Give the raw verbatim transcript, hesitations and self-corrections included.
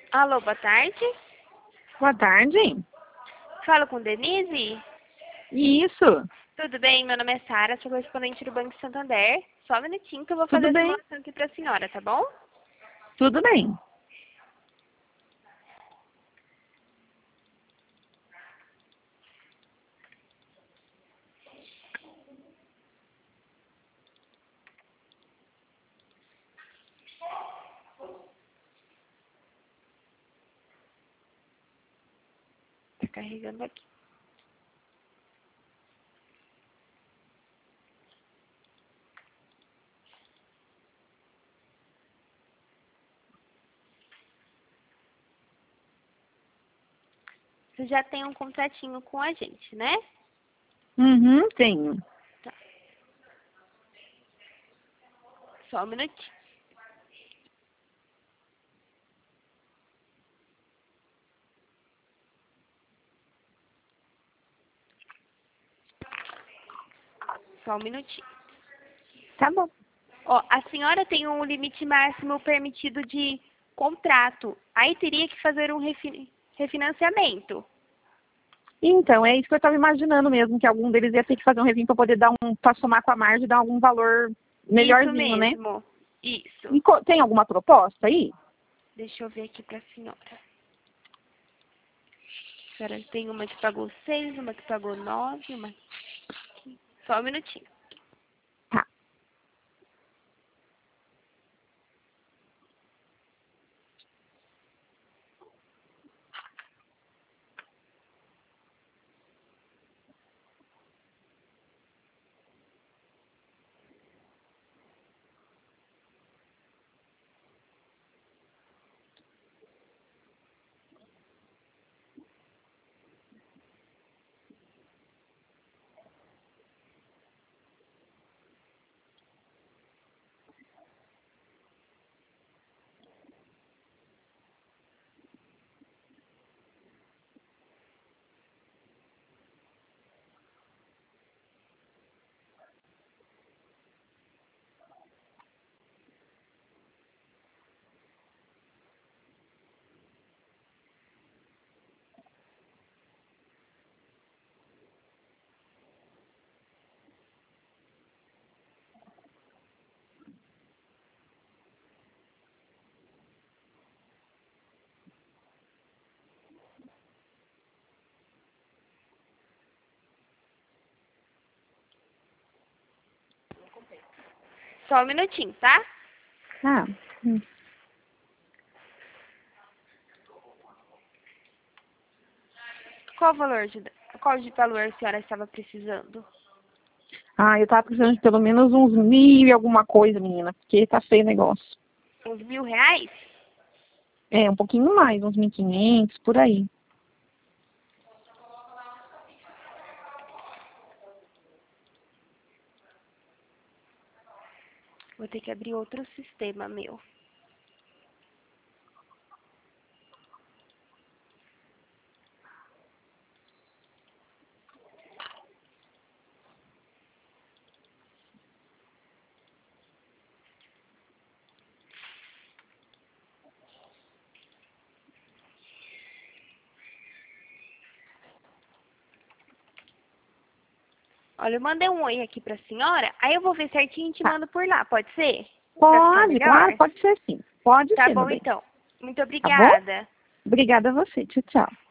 Alô, boa tarde. Boa tarde. Falo com Denise? Isso. Tudo bem? Meu nome é Sara, sou correspondente do Banco Santander. Só um minutinho que eu vou fazer Tudo a bem? simulação aqui para a senhora, tá bom? Tudo bem. Tá carregando aqui. Você já tem um contratinho com a gente, né? Uhum, tenho. Tá. Só um minutinho. Só um minutinho. Tá bom. Ó, a senhora tem um limite máximo permitido de contrato. Aí teria que fazer um refi- refinanciamento. Então, é isso que eu estava imaginando mesmo, que algum deles ia ter que fazer um revinho para poder dar um, para somar com a margem e dar algum valor Isso melhorzinho, né? mesmo. Isso. E co- tem alguma proposta aí? Deixa eu ver aqui pra senhora. A senhora tem uma que pagou seis, uma que pagou nove, uma... Só um minutinho. Tá. Só um minutinho, tá? Tá. Hum. Qual o valor de... Qual de valor a senhora estava precisando? Ah, eu tava precisando de pelo menos uns mil e alguma coisa, menina, porque tá feio o negócio. Uns mil reais? É, um pouquinho mais, uns mil e quinhentos, por aí. Vou ter que abrir outro sistema meu. Olha, eu mandei um oi aqui pra senhora, aí eu vou ver certinho e te Tá. mando por lá, pode ser? Pra ficar Pode, claro, melhor? pode ser sim. Pode Tá ser, meu bom bem. então. Muito Tá bom? obrigada. Obrigada a você. Tchau, tchau.